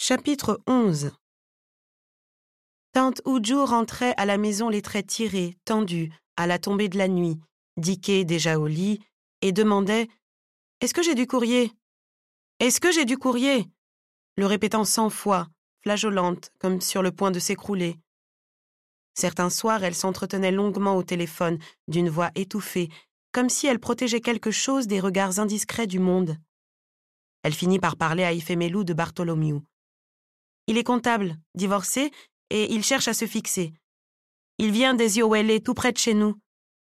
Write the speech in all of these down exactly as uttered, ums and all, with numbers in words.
Chapitre onze. Tante Uju rentrait à la maison les traits tirés, tendus, à la tombée de la nuit, Dickey déjà au lit, et demandait « Est-ce que j'ai du courrier ? Est-ce que j'ai du courrier ?» le répétant cent fois, flageolante, comme sur le point de s'écrouler. Certains soirs, elle s'entretenait longuement au téléphone, d'une voix étouffée, comme si elle protégeait quelque chose des regards indiscrets du monde. Elle finit par parler à Ifemelu de Bartholomew. Il est comptable, divorcé, et il cherche à se fixer. Il vient des Yowele, tout près de chez nous.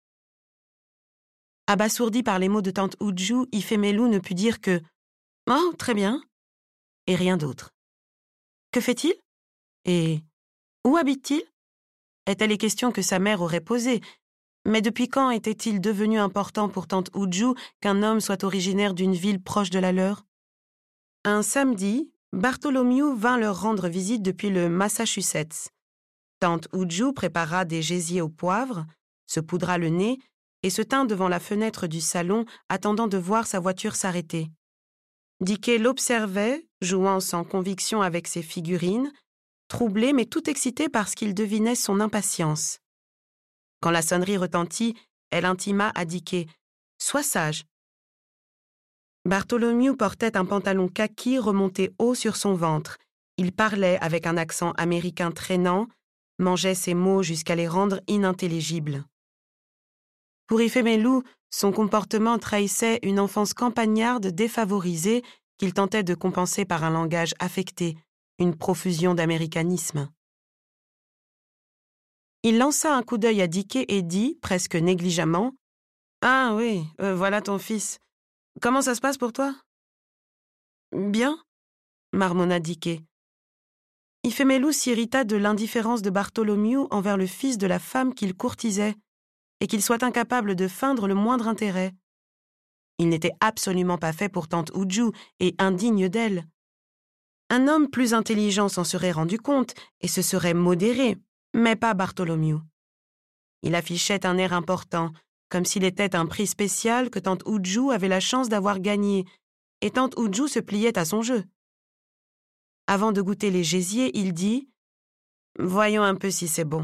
Abasourdi par les mots de tante Uju, Ifemelu ne put dire que « Oh, très bien » et rien d'autre. Que fait-il ? Et où habite-t-il ? Étaient les questions que sa mère aurait posées. Mais depuis quand était-il devenu important pour tante Uju qu'un homme soit originaire d'une ville proche de la leur ? Un samedi, Bartholomew vint leur rendre visite depuis le Massachusetts. Tante Uju prépara des gésiers au poivre, se poudra le nez et se tint devant la fenêtre du salon, attendant de voir sa voiture s'arrêter. Dickey l'observait, jouant sans conviction avec ses figurines, troublé mais tout excité parce qu'il devinait son impatience. Quand la sonnerie retentit, elle intima à Dickey « Sois sage ». Bartholomew portait un pantalon kaki remonté haut sur son ventre. Il parlait avec un accent américain traînant, mangeait ses mots jusqu'à les rendre inintelligibles. Pour Ifemelu, son comportement trahissait une enfance campagnarde défavorisée qu'il tentait de compenser par un langage affecté, une profusion d'américanisme. Il lança un coup d'œil à Dickey et dit, presque négligemment, « Ah oui, euh, voilà ton fils. Comment ça se passe pour toi ?»« Bien, » marmonna Dickey. Ifemelu s'irrita de l'indifférence de Bartholomew envers le fils de la femme qu'il courtisait et qu'il soit incapable de feindre le moindre intérêt. Il n'était absolument pas fait pour tante Uju et indigne d'elle. Un homme plus intelligent s'en serait rendu compte et se serait modéré, mais pas Bartholomew. Il affichait un air important, comme s'il était un prix spécial que tante Uju avait la chance d'avoir gagné, et tante Uju se pliait à son jeu. Avant de goûter les gésiers, il dit « Voyons un peu si c'est bon. »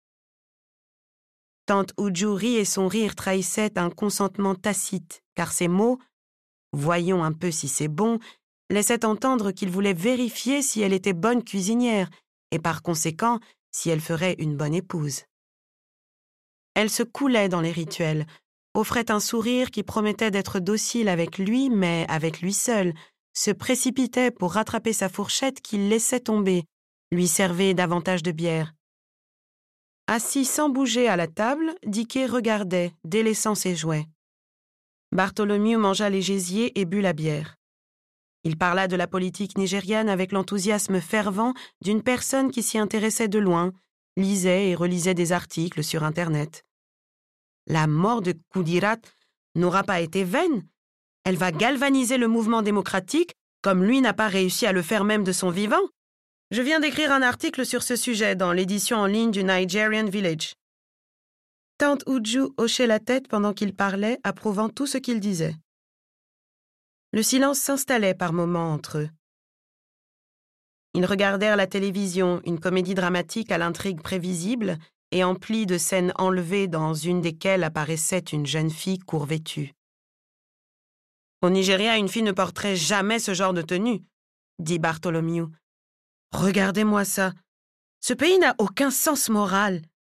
Tante Uju rit et son rire trahissait un consentement tacite, car ses mots « Voyons un peu si c'est bon » laissaient entendre qu'il voulait vérifier si elle était bonne cuisinière et par conséquent si elle ferait une bonne épouse. Elle se coulait dans les rituels, offrait un sourire qui promettait d'être docile avec lui, mais avec lui seul, se précipitait pour rattraper sa fourchette qu'il laissait tomber, lui servait davantage de bière. Assis sans bouger à la table, Dickey regardait, délaissant ses jouets. Bartholomew mangea les gésiers et but la bière. Il parla de la politique nigériane avec l'enthousiasme fervent d'une personne qui s'y intéressait de loin, lisait et relisait des articles sur Internet. La mort de Kudirat n'aura pas été vaine. Elle va galvaniser le mouvement démocratique, comme lui n'a pas réussi à le faire même de son vivant. Je viens d'écrire un article sur ce sujet dans l'édition en ligne du Nigerian Village. Tante Uju hochait la tête pendant qu'il parlait, approuvant tout ce qu'il disait. Le silence s'installait par moments entre eux. Ils regardèrent la télévision, une comédie dramatique à l'intrigue prévisible et emplie de scènes enlevées dans une desquelles apparaissait une jeune fille court-vêtue. « Au Nigeria, une fille ne porterait jamais ce genre de tenue, » dit Bartholomew. « Regardez-moi ça. Ce pays n'a aucun sens moral. »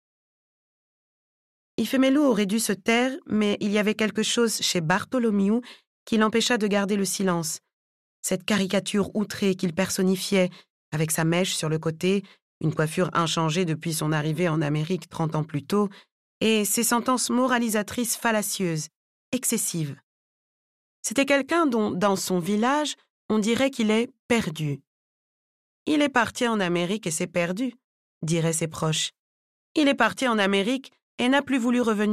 Ifemelu aurait dû se taire, mais il y avait quelque chose chez Bartholomew qui l'empêcha de garder le silence. Cette caricature outrée qu'il personnifiait, avec sa mèche sur le côté, une coiffure inchangée depuis son arrivée en Amérique trente ans plus tôt, et ses sentences moralisatrices fallacieuses, excessives. C'était quelqu'un dont, dans son village, on dirait qu'il est perdu. « Il est parti en Amérique et s'est perdu », diraient ses proches. « Il est parti en Amérique et n'a plus voulu revenir. »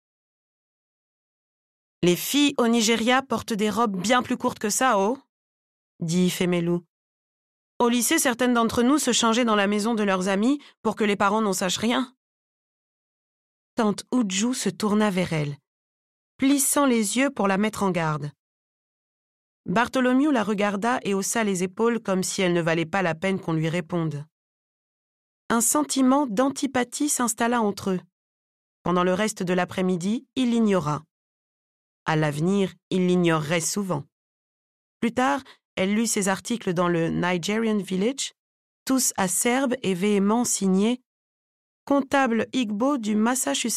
« Les filles au Nigeria portent des robes bien plus courtes que ça, oh !» dit Ifemelu. « Au lycée, certaines d'entre nous se changeaient dans la maison de leurs amis pour que les parents n'en sachent rien. » Tante Uju se tourna vers elle, plissant les yeux pour la mettre en garde. Bartholomew la regarda et haussa les épaules comme si elle ne valait pas la peine qu'on lui réponde. Un sentiment d'antipathie s'installa entre eux. Pendant le reste de l'après-midi, il l'ignora. À l'avenir, il l'ignorerait souvent. Plus tard, elle lut ses articles dans le Nigerian Village, tous acerbes et véhéments signés « Comptable Igbo du Massachusetts »,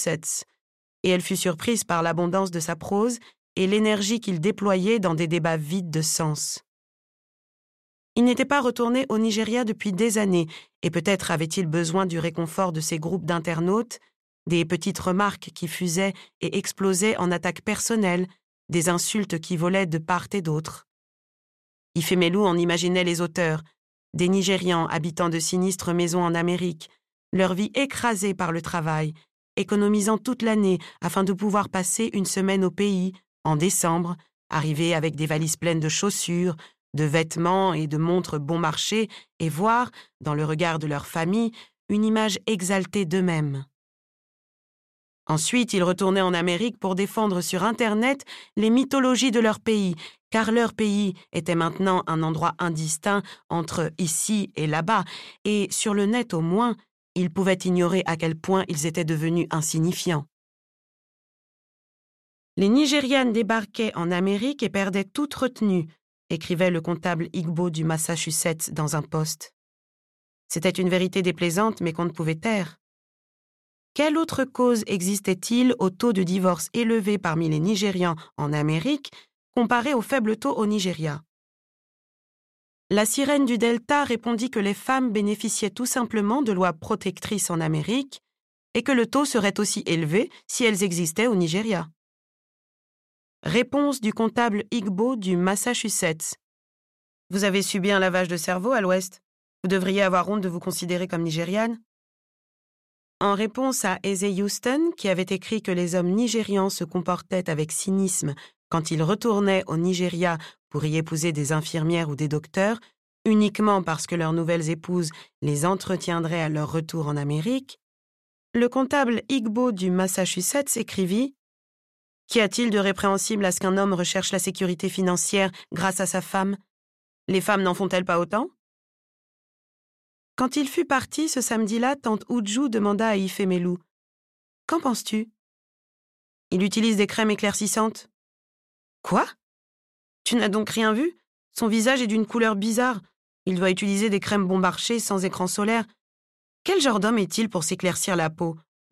et elle fut surprise par l'abondance de sa prose et l'énergie qu'il déployait dans des débats vides de sens. Il n'était pas retourné au Nigeria depuis des années, et peut-être avait-il besoin du réconfort de ces groupes d'internautes, des petites remarques qui fusaient et explosaient en attaques personnelles, des insultes qui volaient de part et d'autre. Ifemelu en imaginait les auteurs, des Nigérians habitant de sinistres maisons en Amérique, leur vie écrasée par le travail, économisant toute l'année afin de pouvoir passer une semaine au pays, en décembre, arriver avec des valises pleines de chaussures, de vêtements et de montres bon marché et voir, dans le regard de leur famille, une image exaltée d'eux-mêmes. Ensuite, ils retournaient en Amérique pour défendre sur Internet les mythologies de leur pays, car leur pays était maintenant un endroit indistinct entre ici et là-bas, et sur le net au moins, ils pouvaient ignorer à quel point ils étaient devenus insignifiants. Les Nigérianes débarquaient en Amérique et perdaient toute retenue, écrivait le comptable Igbo du Massachusetts dans un post. C'était une vérité déplaisante, mais qu'on ne pouvait taire. Quelle autre cause existait-il au taux de divorce élevé parmi les Nigérians en Amérique comparé au faible taux au Nigeria? La sirène du Delta répondit que les femmes bénéficiaient tout simplement de lois protectrices en Amérique et que le taux serait aussi élevé si elles existaient au Nigeria. Réponse du comptable Igbo du Massachusetts. Vous avez subi un lavage de cerveau à l'Ouest. Vous devriez avoir honte de vous considérer comme nigériane. En réponse à Eze Houston, qui avait écrit que les hommes nigérians se comportaient avec cynisme quand ils retournaient au Nigeria pour y épouser des infirmières ou des docteurs, uniquement parce que leurs nouvelles épouses les entretiendraient à leur retour en Amérique, le comptable Igbo du Massachusetts écrivit « Qu'y a-t-il de répréhensible à ce qu'un homme recherche la sécurité financière grâce à sa femme? Les femmes n'en font-elles pas autant ?» Quand il fut parti ce samedi-là, tante Uju demanda à Ifemelu « Qu'en penses-tu » ? Il utilise des crèmes éclaircissantes. Quoi ? Tu n'as donc rien vu ? Son visage est d'une couleur bizarre. Il doit utiliser des crèmes bon marché sans écran solaire. Quel genre d'homme est-il pour s'éclaircir la peau ? Biko !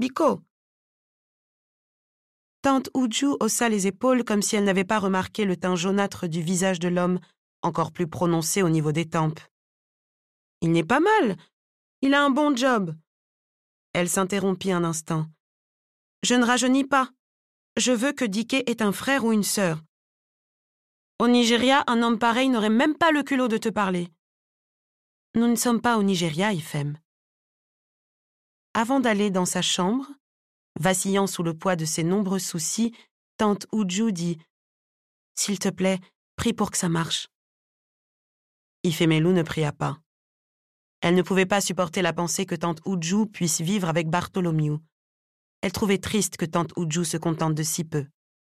Tante Uju haussa les épaules comme si elle n'avait pas remarqué le teint jaunâtre du visage de l'homme, encore plus prononcé au niveau des tempes. Il n'est pas mal. Il a un bon job. Elle s'interrompit un instant. Je ne rajeunis pas. Je veux que Dike ait un frère ou une sœur. Au Nigeria, un homme pareil n'aurait même pas le culot de te parler. Nous ne sommes pas au Nigeria, Ifem. Avant d'aller dans sa chambre, vacillant sous le poids de ses nombreux soucis, tante Uju dit « S'il te plaît, prie pour que ça marche. » Ifemelu ne pria pas. Elle ne pouvait pas supporter la pensée que tante Uju puisse vivre avec Bartholomew. Elle trouvait triste que tante Uju se contente de si peu.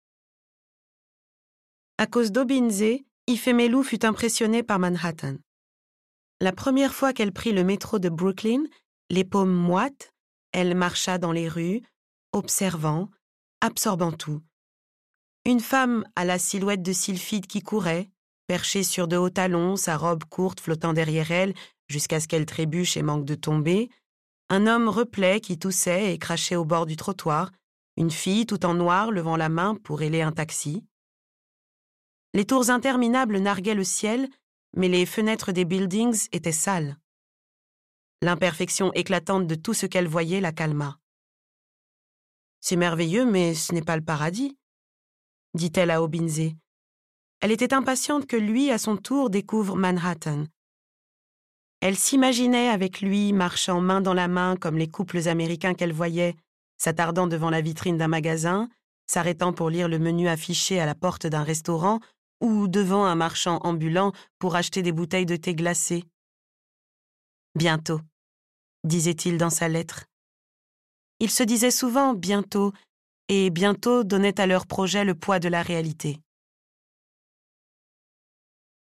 À cause d'Obinze, Ifemelu fut impressionnée par Manhattan. La première fois qu'elle prit le métro de Brooklyn, les paumes moites, elle marcha dans les rues, observant, absorbant tout. Une femme à la silhouette de sylphide qui courait, perchée sur de hauts talons, sa robe courte flottant derrière elle jusqu'à ce qu'elle trébuche et manque de tomber, un homme replet qui toussait et crachait au bord du trottoir, une fille tout en noir levant la main pour héler un taxi. Les tours interminables narguaient le ciel, mais les fenêtres des buildings étaient sales. L'imperfection éclatante de tout ce qu'elle voyait la calma. « C'est merveilleux, mais ce n'est pas le paradis », dit-elle à Obinze. Elle était impatiente que lui, à son tour, découvre Manhattan. Elle s'imaginait avec lui, marchant main dans la main comme les couples américains qu'elle voyait, s'attardant devant la vitrine d'un magasin, s'arrêtant pour lire le menu affiché à la porte d'un restaurant ou devant un marchand ambulant pour acheter des bouteilles de thé glacé. « Bientôt », disait-il dans sa lettre. Il se disait souvent « bientôt », et « bientôt » donnait à leur projet le poids de la réalité.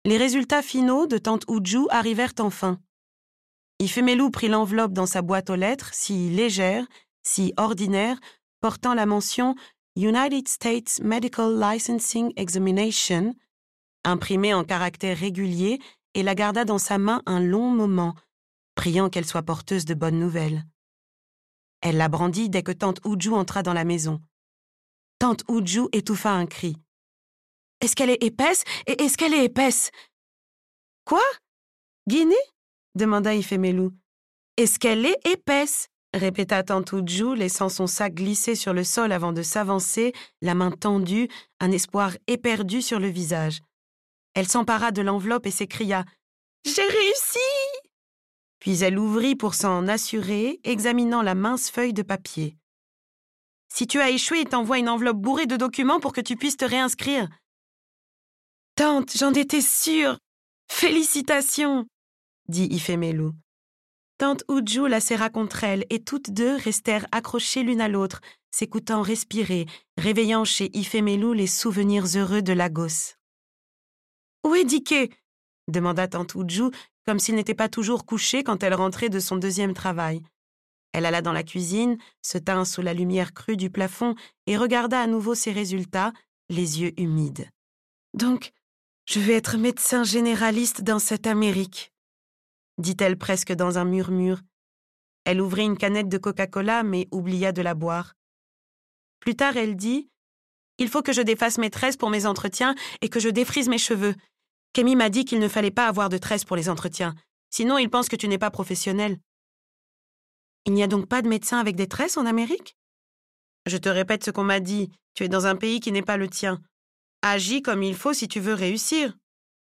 Les résultats finaux de tante Uju arrivèrent enfin. Ifemelu prit l'enveloppe dans sa boîte aux lettres, si légère, si ordinaire, portant la mention « United States Medical Licensing Examination », imprimée en caractères réguliers, et la garda dans sa main un long moment, priant qu'elle soit porteuse de bonnes nouvelles. Elle la brandit dès que tante Uju entra dans la maison. Tante Uju étouffa un cri. « Est-ce qu'elle est épaisse? Et est-ce qu'elle est épaisse? »« Quoi? Guinée ?» demanda Ifemelu. « Est-ce qu'elle est épaisse ?» répéta tante Uju, laissant son sac glisser sur le sol avant de s'avancer, la main tendue, un espoir éperdu sur le visage. Elle s'empara de l'enveloppe et s'écria « J'ai réussi !» Puis elle ouvrit pour s'en assurer, examinant la mince feuille de papier. « Si tu as échoué, il t'envoie une enveloppe bourrée de documents pour que tu puisses te réinscrire. »« Tante, j'en étais sûre. Félicitations !» dit Ifemelu. Tante Uju la serra contre elle et toutes deux restèrent accrochées l'une à l'autre, s'écoutant respirer, réveillant chez Ifemelu les souvenirs heureux de Lagos. « Où est Dike ?» demanda tante Uju, comme s'il n'était pas toujours couché quand elle rentrait de son deuxième travail. Elle alla dans la cuisine, se tint sous la lumière crue du plafond et regarda à nouveau ses résultats, les yeux humides. « Donc, je vais être médecin généraliste dans cette Amérique, » dit-elle presque dans un murmure. Elle ouvrit une canette de Coca-Cola, mais oublia de la boire. Plus tard, elle dit « Il faut que je défasse mes tresses pour mes entretiens et que je défrise mes cheveux. Kémy m'a dit qu'il ne fallait pas avoir de tresses pour les entretiens. Sinon, il pense que tu n'es pas professionnel. » « Il n'y a donc pas de médecin avec des tresses en Amérique ? » Je te répète ce qu'on m'a dit. Tu es dans un pays qui n'est pas le tien. Agis comme il faut si tu veux réussir.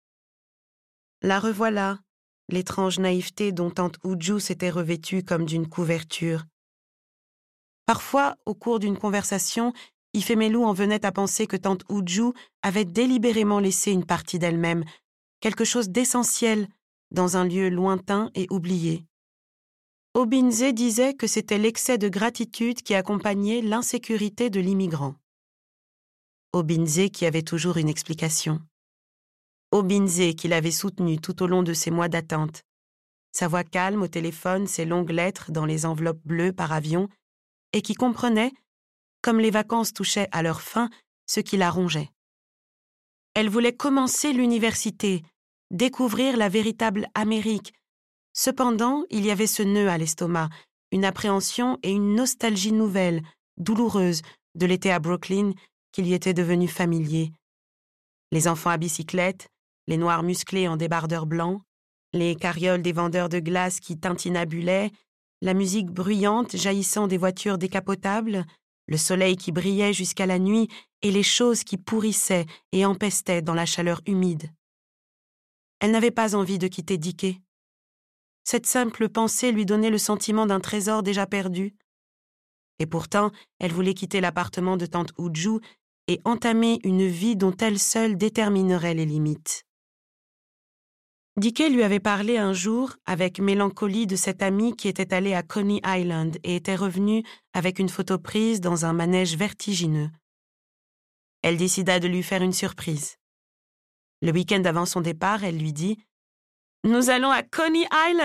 La revoilà, l'étrange naïveté dont tante Uju s'était revêtue comme d'une couverture. Parfois, au cours d'une conversation, Ifemelu en venait à penser que tante Uju avait délibérément laissé une partie d'elle-même, quelque chose d'essentiel, dans un lieu lointain et oublié. Obinze disait que c'était l'excès de gratitude qui accompagnait l'insécurité de l'immigrant. Obinze qui avait toujours une explication. Obinze qui l'avait soutenu tout au long de ses mois d'attente. Sa voix calme au téléphone, ses longues lettres dans les enveloppes bleues par avion, et qui comprenait, comme les vacances touchaient à leur fin, ce qui la rongeait. Elle voulait commencer l'université, découvrir la véritable Amérique. Cependant, il y avait ce nœud à l'estomac, une appréhension et une nostalgie nouvelle, douloureuse, de l'été à Brooklyn, qui lui était devenu familier. Les enfants à bicyclette, les noirs musclés en débardeurs blancs, les carrioles des vendeurs de glace qui tintinabulaient, la musique bruyante jaillissant des voitures décapotables, le soleil qui brillait jusqu'à la nuit et les choses qui pourrissaient et empestaient dans la chaleur humide. Elle n'avait pas envie de quitter Dike. Cette simple pensée lui donnait le sentiment d'un trésor déjà perdu. Et pourtant, elle voulait quitter l'appartement de tante Uju et entamer une vie dont elle seule déterminerait les limites. Dike lui avait parlé un jour avec mélancolie de cette amie qui était allée à Coney Island et était revenue avec une photo prise dans un manège vertigineux. Elle décida de lui faire une surprise. Le week-end avant son départ, elle lui dit « Nous allons à Coney Island !»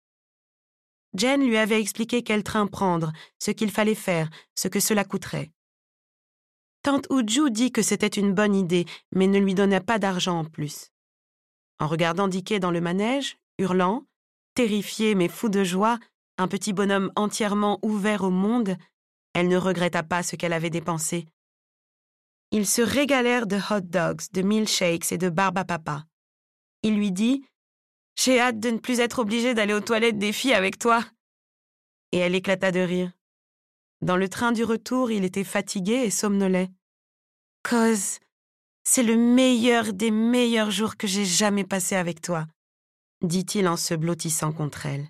Jen lui avait expliqué quel train prendre, ce qu'il fallait faire, ce que cela coûterait. Tante Uju dit que c'était une bonne idée, mais ne lui donna pas d'argent en plus. En regardant Dike dans le manège, hurlant, terrifié mais fou de joie, un petit bonhomme entièrement ouvert au monde, elle ne regretta pas ce qu'elle avait dépensé. Ils se régalèrent de hot dogs, de milkshakes et de barbe à papa. Il lui dit « J'ai hâte de ne plus être obligée d'aller aux toilettes des filles avec toi. » Et elle éclata de rire. Dans le train du retour, il était fatigué et somnolait. « Cause, c'est le meilleur des meilleurs jours que j'ai jamais passé avec toi, » dit-il en se blottissant contre elle.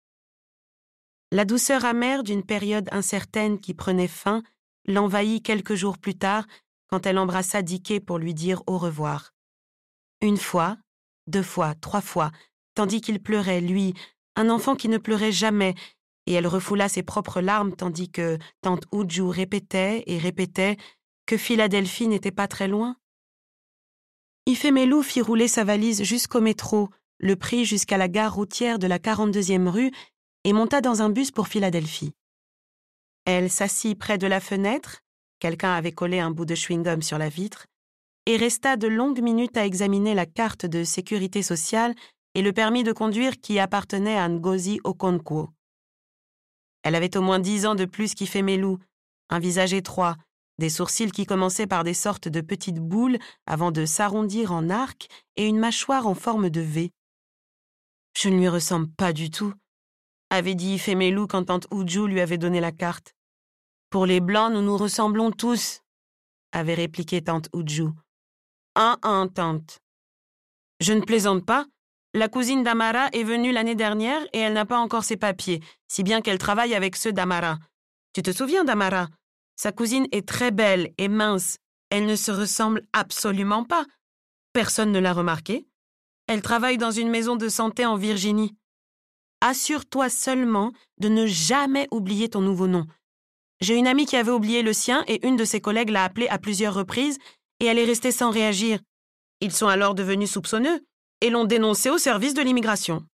La douceur amère d'une période incertaine qui prenait fin l'envahit quelques jours plus tard quand elle embrassa Dike pour lui dire au revoir. Une fois, deux fois, trois fois, tandis qu'il pleurait, lui, un enfant qui ne pleurait jamais, et elle refoula ses propres larmes tandis que tante Uju répétait et répétait que Philadelphie n'était pas très loin. Ifemelu fit rouler sa valise jusqu'au métro, le prit jusqu'à la gare routière de la quarante-deuxième rue et monta dans un bus pour Philadelphie. Elle s'assit près de la fenêtre, quelqu'un avait collé un bout de chewing-gum sur la vitre, et resta de longues minutes à examiner la carte de sécurité sociale et le permis de conduire qui appartenait à Ngozi Okonkwo. Elle avait au moins dix ans de plus qu'Ifemelu, un visage étroit, des sourcils qui commençaient par des sortes de petites boules avant de s'arrondir en arc et une mâchoire en forme de V. « Je ne lui ressemble pas du tout », avait dit Ifemelu quand tante Uju lui avait donné la carte. « Pour les Blancs, nous nous ressemblons tous », avait répliqué tante Uju. « Un, un, tante. »« Je ne plaisante pas. La cousine d'Amara est venue l'année dernière et elle n'a pas encore ses papiers, si bien qu'elle travaille avec ceux d'Amara. Tu te souviens d'Amara ? Sa cousine est très belle et mince. Elle ne se ressemble absolument pas. Personne ne l'a remarqué. Elle travaille dans une maison de santé en Virginie. Assure-toi seulement de ne jamais oublier ton nouveau nom. J'ai une amie qui avait oublié le sien et une de ses collègues l'a appelée à plusieurs reprises et elle est restée sans réagir. Ils sont alors devenus soupçonneux et l'ont dénoncé au service de l'immigration.